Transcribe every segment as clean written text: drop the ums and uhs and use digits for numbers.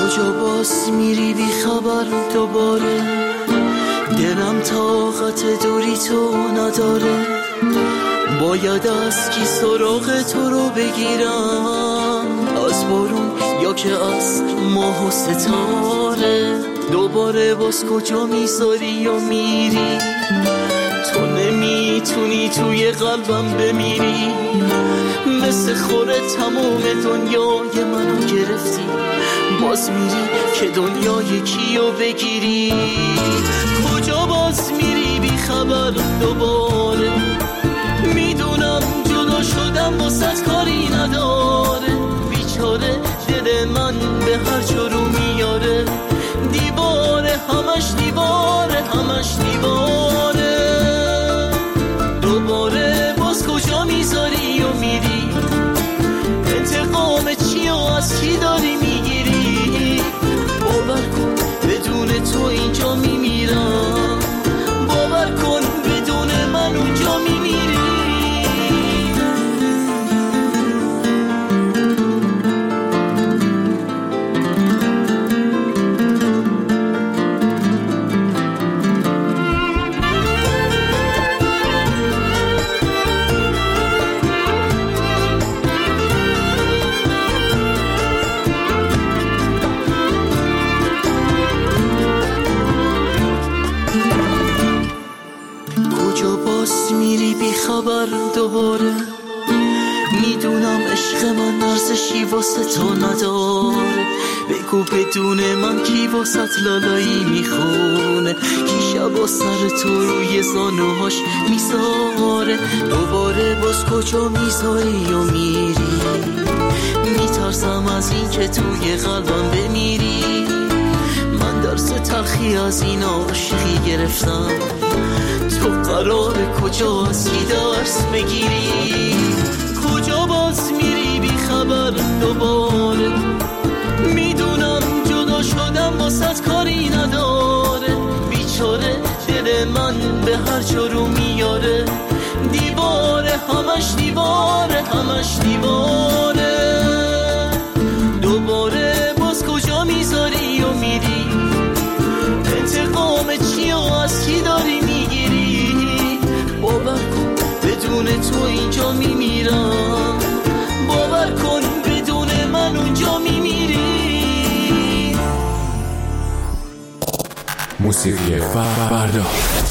کجا باز میری بی خبر دوباره، دلم طاقت دوری تو نداره. باید از کی سراغ تو رو بگیرم، از بارون یا که از ماه و ستاره. دوباره باز کجا میذاری یا میری، تو نمیتونی توی قلبم بمیری. مثل خوره تمام دنیای منو گرفتی، باز میری که دنیای کیو بگیری. کجا باز میری بی خبر دوباره، میدونم جدا شدم واسه کاری نداره. بیچاره دل من به هر جا رو میاره، دیواره همش دیواره همش دیواره. دوباره باز کجا میذاری و میری، انتقام چی و از کی داری میگیری. باور کن بدون تو اینجا میمیرم، باور کن بدون من اونجا میمیری. میری بی خبر دوباره، میدونم عشق من ارزشی واسه تو نداره. بگو بدون من کی واسه لالایی میخونه، کی شبا سر تو روی زانوهاش میذاره. دوباره باز کجا میذاری و میری، میترسم از این که توی قلبم بمیری. من درس تلخی از این عاشقی گرفتم، تو قراره کجا از کی درس بگیری. کجا باز میری بی خبر دوباره، میدونم جدا شدم واسه کاری نداره. بیچاره دل من به هر جا رو میاره، دیواره همش دیواره همش دیواره. دوباره باز کجا میذاری و میری، انتقام چی و از کی داری میگیری. باور کن بدون تو اینجا میمیرم، باور کن بدون من اونجا میمیری. موسیقی فردا.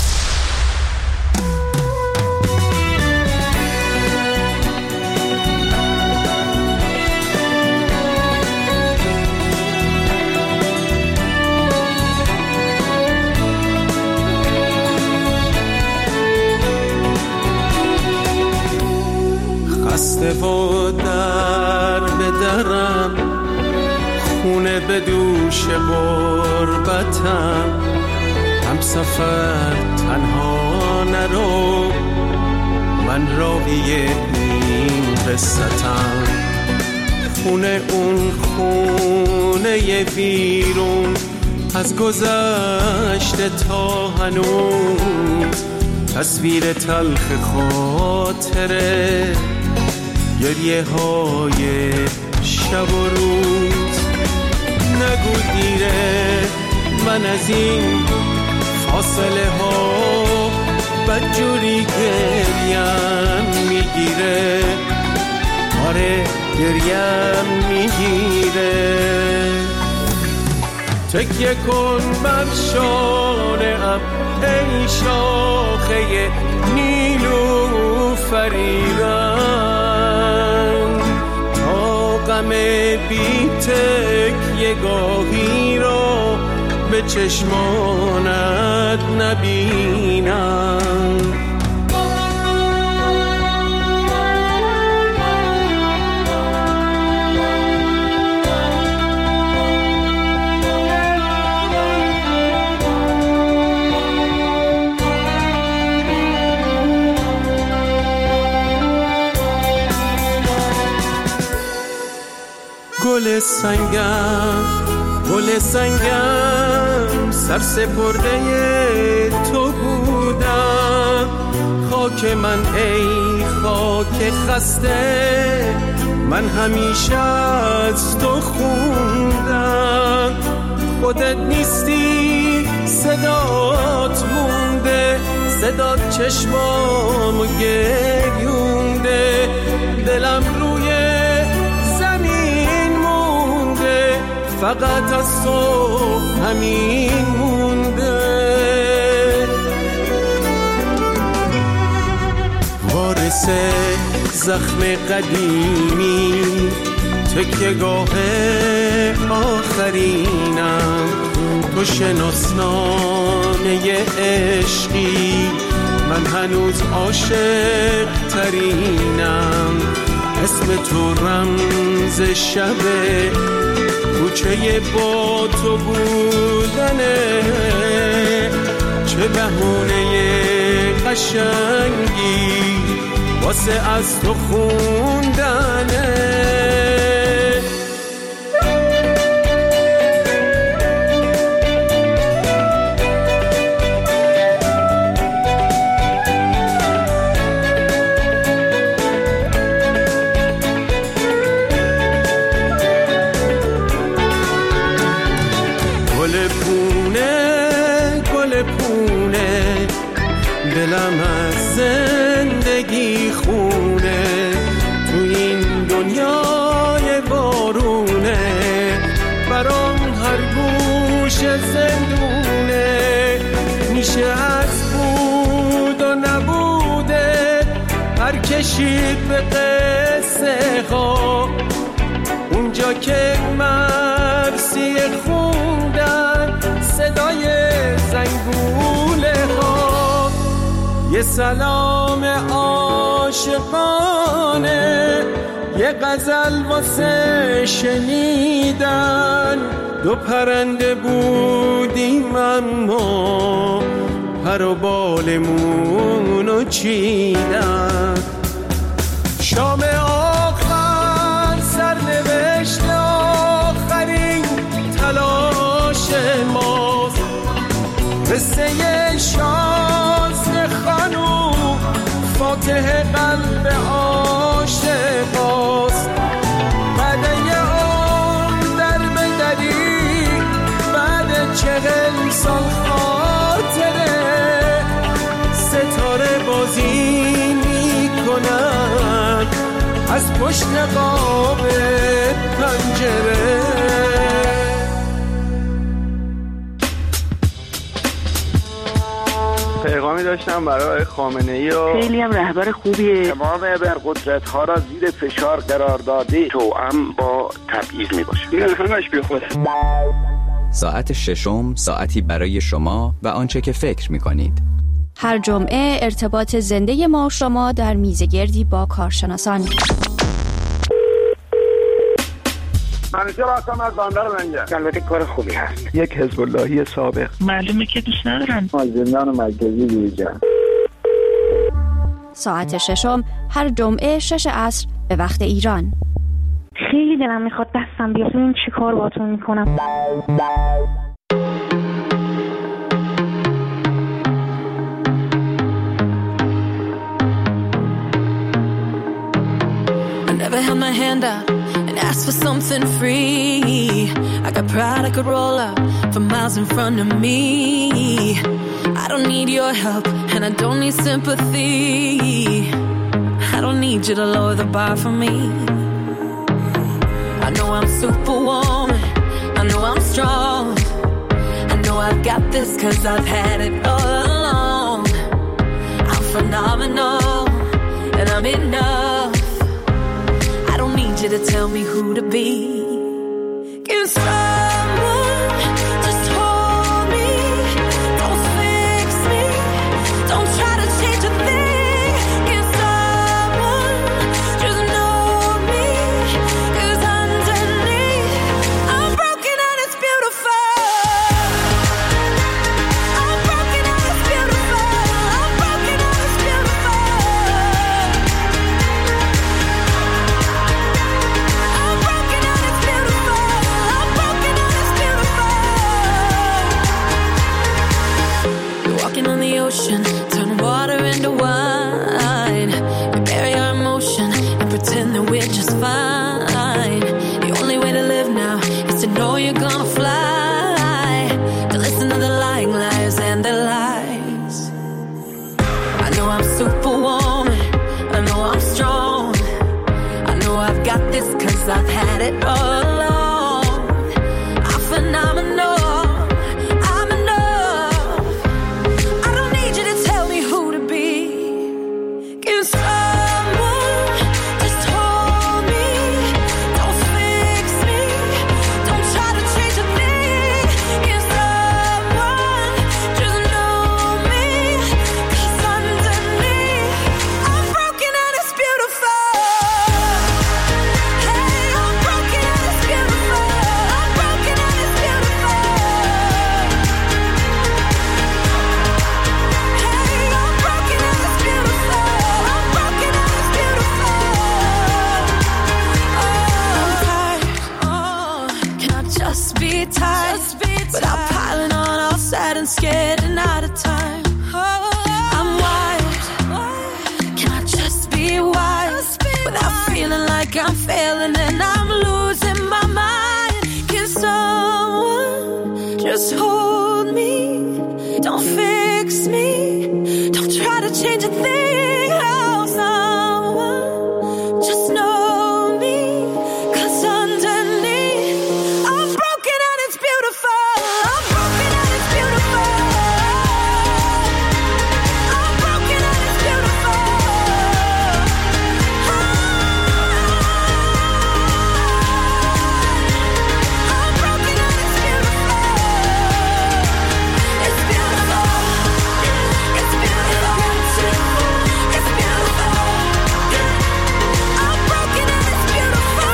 خسته و در به درم، خونه به دوش غربتم. هم سفر تنها نرو، من راوی این قصتم. خونه اون خونه ویرون، از گذشته تا هنوز تصویر تلخ خاطره، گریه های شب و روز. نگو دیره من از این فاصله ها بدجوری گریم میگیره. آره گریم میگیره. تکیه کن بر شانه‌ام ای شاخه نیلوفری‌رنگ، تا غم بی تکیه گاهی را به چشمانت نبینم. گل سنگم سر سپرده تو بودم. خاک من ای خاک خسته، من همیشه از تو خوندم، خودت نیستی صدات مونده، صدات چشمامو گریونده، دلم روی زمین مونده، فقط از تو همین مونده. وارث زخم قدیمی، تکیه‌گاه آخرینم، تو شناسنامه عشقی، من هنوز عاشق ترینم، اسم تو رمز شبه، کوچه با تو بودنه، چه بهونه قشنگی واسه از تو خوندنه. دلم از زندگی خونه، تو این دنیای بارونه، برام هر گوش زندونه، میشه از بود و نبوده پر کشید به قصه ها، اونجا که مرسی خوندن صدای زنگوله ها، یه سلام عاشقانه، یه غزل واسه شنیدن، دو پرنده بودیم اما پر و بالمونو چیدن، شام آخر سرنوشت آخرین تلاش ماست، قصه شانس خانوم فاتح قلب عاشقاست، بعد یه عمر در بدری، بعد 40 سال خاطره، ستاره بازی میکنن از پشت قاب پنجره. پیغامی داشتم برای خامنه‌ای و خیلی هم رهبر خوبیه، تمام ابرقدرت‌ها را زیر فشار قرار داده، توأم با تبعیض میباشه، این همش بیخوده. ساعت ششم، ساعتی برای شما و آنچه که فکر میکنید. هر جمعه ارتباط زنده ما و شما در میزگردی با کارشناسان. منیجر هستم از بندر منجر. البته کار خوبی هست. یک حزب اللهی سابق. معلومه که دوست ندارن. از زندان مرکزی بیرون. ساعت ششم هر جمعه 6 عصر به وقت ایران. خیلی دلم میخواد دستم بیاد ببینم چی کار باهاتون میکنم. I never held my hand out and asked for something free. I got pride I could roll out for miles in front of me. I don't need your help and I don't need sympathy. I don't need you to lower the bar for me. I know I'm superwoman, I know I'm strong, I know I've got this 'cause I've had it all along. I'm phenomenal and I'm enough. I don't need you to tell me who to be. Can someone just hold me? Don't fix me, don't try to change a thing. Can someone just know me? 'Cause underneath I'm broken and it's beautiful. I'm broken and it's beautiful. I'm broken and it's beautiful. I'm broken and it's you're gonna fly, to listen to the lying lies and the lies. I know I'm superwoman, I know I'm strong, I know I've got this 'cause I've had it all along. I'm phenomenal, I'm enough. I don't need you to tell me who to be. Can someone just hold me? Don't fix me, don't try to change a thing. Can someone just know me? 'Cause underneath I'm broken and it's beautiful. Hey, I'm broken and it's beautiful. I'm broken and it's beautiful. Hey, I'm broken and it's beautiful. I'm broken and it's beautiful. Oh, I'm tired. Oh, can I just be tired? Without piling on, all sad and scared and out of time. I'm wired. Can I just be wired? Without feeling like I'm failing and I'm losing my mind. Can someone just hold me? Don't fix me, don't try to change a thing. Oh, someone just know me, 'cause underneath I'm broken and it's beautiful. I'm broken and it's beautiful. I'm broken and it's beautiful. I'm broken and it's beautiful. It's beautiful. It's beautiful. It's beautiful. I'm broken and it's beautiful.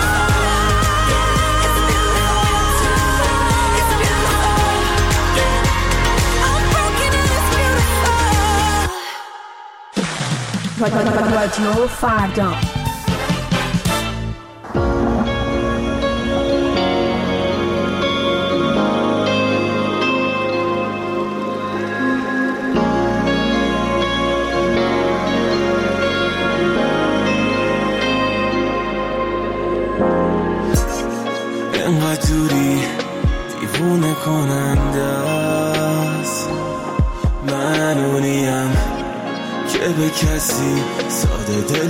It's beautiful. It's beautiful. I'm broken and it's beautiful. رادیو فردا. انقدر دوری دیوونه کننده است. من اونیم که به کسی ساده دل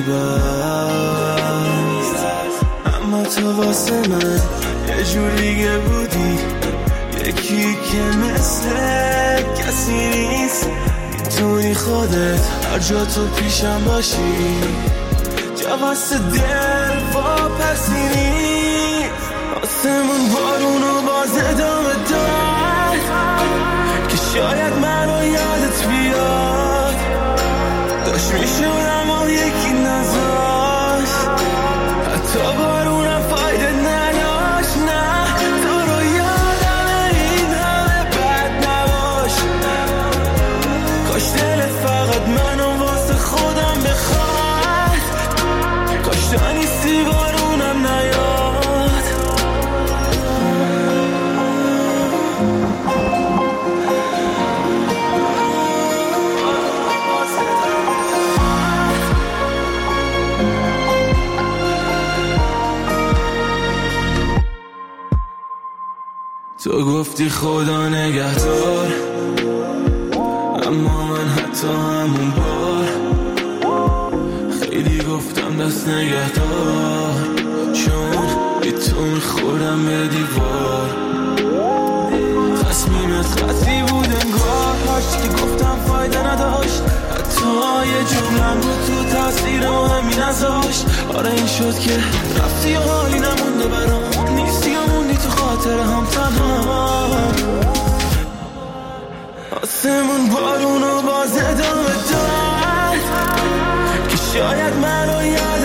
نمیبست، اما تو واسه من یه جور دیگه بودی، یکی که مثل کسی نیست. میتونی خودت هر جا تو پیشم باشی، جا واسه دل واپسی نیست. آسمون بارونو باز ادامه داد که شاید منو یادت بیاد. داشت میشونم و یکی نذاشت، حتی بارونم فایده نداشت. نه تو رو یادم این همه بد نباش. کاش دلت فقط منو واسه خودم بخواد، کاش تو نیستی بارونم نیاد. تو گفتی خدا نگهدار، اما من حتی همون بار خیلی گفتم دست نگهدار، چون بی تو میخورم به دیوار. تصمیمت خطی بود انگار، هاشت که گفتم فایده نداشت، حتی یه جملم بود تو تاثیر مهمی نذاشت. آره این شد که رفتی و حالی نمونده برام، نیستی و موندی تو خاطر هم تنها. آسمون بارونو باز ادامه داد که شاید منو یاد